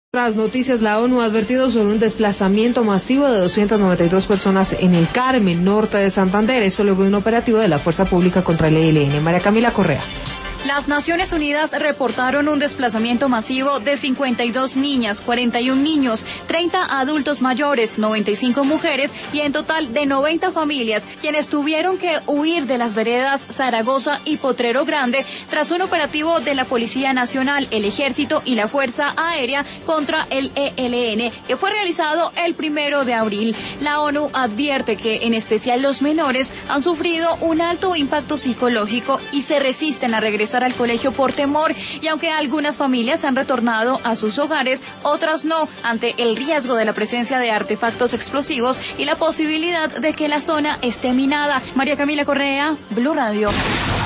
Tras noticias, la ONU ha advertido sobre un desplazamiento masivo de 292 personas en el Carmen, norte de Santander. Eso luego de un operativo de la Fuerza Pública contra el ELN. María Camila Correa. Las Naciones Unidas reportaron un desplazamiento masivo de 52 niñas, 41 niños, 30 adultos mayores, 95 mujeres y en total de 90 familias, quienes tuvieron que huir de las veredas Zaragoza y Potrero Grande tras un operativo de la Policía Nacional, el Ejército y la Fuerza Aérea contra el ELN, que fue realizado el 1 de abril. La ONU advierte que en especial los menores han sufrido un alto impacto psicológico y se resisten a regresar al colegio por temor, y aunque algunas familias han retornado a sus hogares, otras no, ante el riesgo de la presencia de artefactos explosivos y la posibilidad de que la zona esté minada. María Camila Correa, Blue Radio.